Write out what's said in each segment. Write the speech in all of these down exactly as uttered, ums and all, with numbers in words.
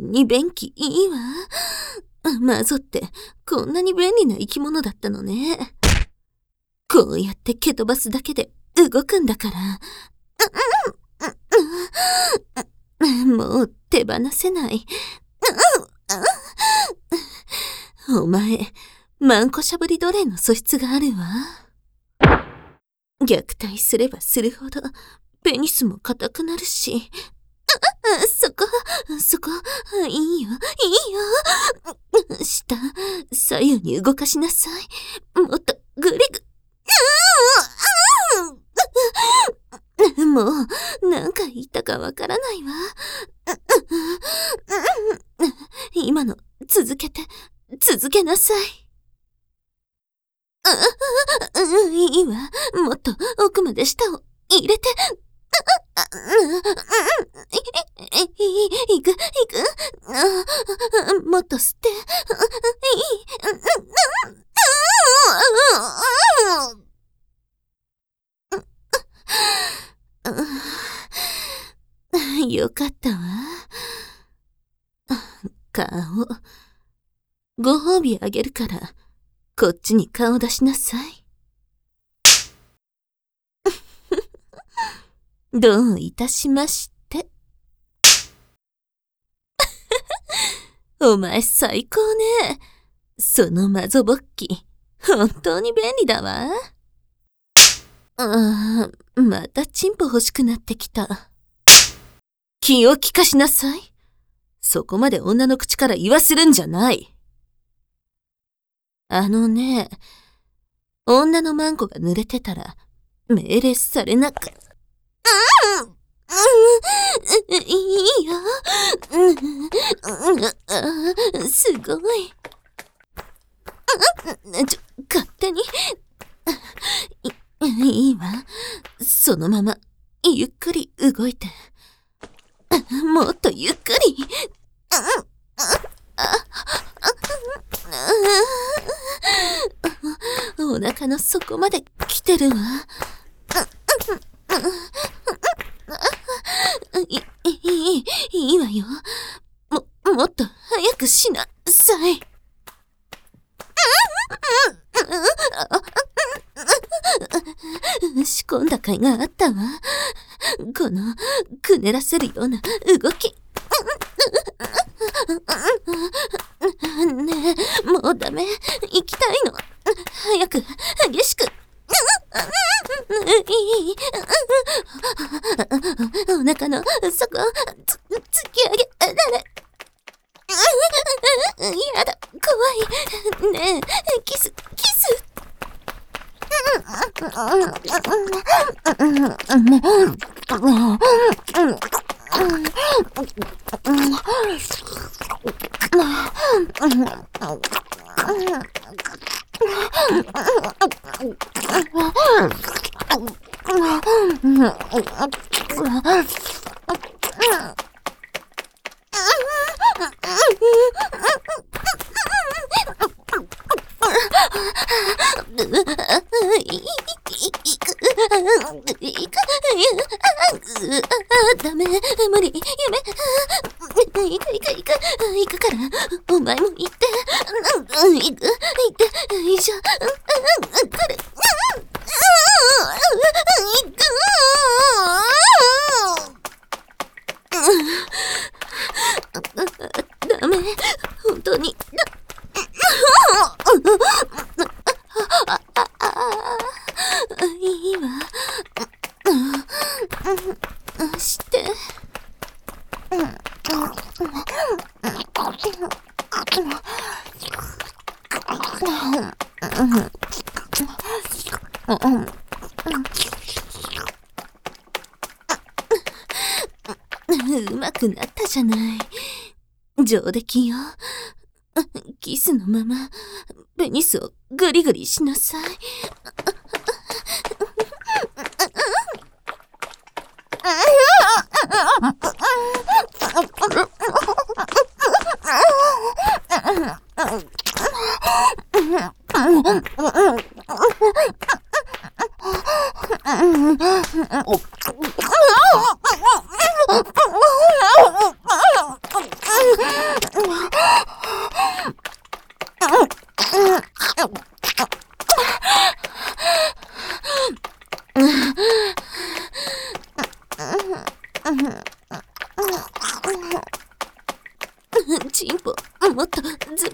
に便器いいわ。マゾってこんなに便利な生き物だったのね。こうやって蹴飛ばすだけで動くんだから。もう手放せない。お前、マンコしゃぶり奴隷の素質があるわ。虐待すればするほど、ペニスも硬くなるし。そこ、そこ、いいよ、いいよ。下、左右に動かしなさい。もっとグリグ。もう、なんか言ったかわからないわ。今の、続けて、続けなさい。いいわ。もっと奥まで舌を入れて。いく、いく。もっと吸って。よかったわ。顔、ご褒美あげるから、こっちに顔出しなさい。どういたしまして。お前最高ね。そのマゾ勃起、本当に便利だわ。ああ、またチンポ欲しくなってきた。気を利かしなさい。そこまで女の口から言わせるんじゃない。あのね、女のマンコが濡れてたら、命令されなく。うん、うん、いいよ。うん、すごい。ちょ、勝手に。い、いいわ。そのまま、ゆっくり動いて。もっとゆっくり。お腹の底まで来てるわ。い、いい、いいわよ。も、もっと早くしなさい。仕込んだ甲斐があったわ。この、くねらせるような動き。ねえ、もうダメ。行きたいの。早く、激しく。いい。お腹の底、つ、突き上げられ。やだ、怖い。ねえ、キス、キス。ダメ、無理、やめ。行く、行く、行く、行くから、お前も行って。行く、行って、一緒、来る。行く。ダメ、本当に。いいわ。して。うまくなったじゃない。上出来よ。キスのままペニスをグリグリしなさい。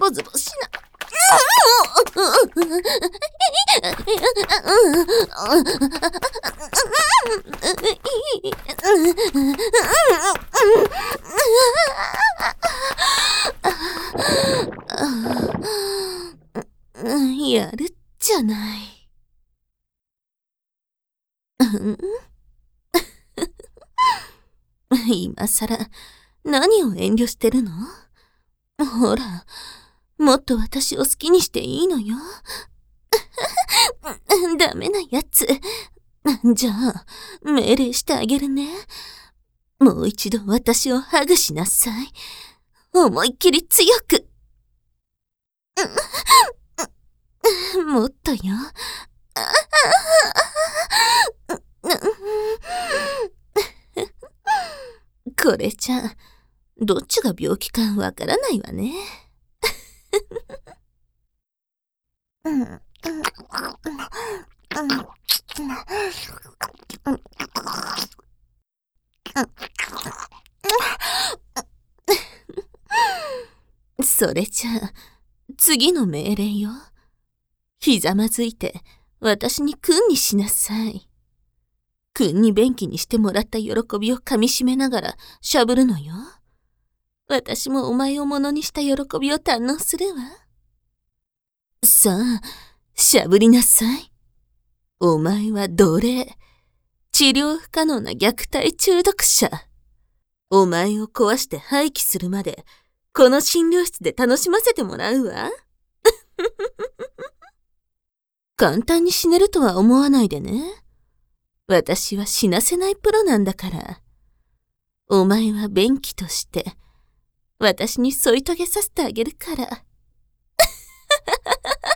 ボズボしな。やるっじゃない。今さら何を遠慮してるの？ほら、もっと私を好きにしていいのよ。ダメなやつ。じゃあ、命令してあげるね。もう一度私をハグしなさい。思いっきり強く。もっとよ。これじゃ、どっちが病気かわからないわね。それじゃあ、次の命令よ。ひざまずいて、私に君にしなさい。君に便器にしてもらった喜びを噛みしめながらしゃぶるのよ。私もお前をものにした喜びを堪能するわ。さあ、しゃぶりなさい。お前は奴隷。治療不可能な虐待中毒者。お前を壊して廃棄するまで、この診療室で楽しませてもらうわ。簡単に死ねるとは思わないでね。私は死なせないプロなんだから。お前は便器として、私に添い遂げさせてあげるから。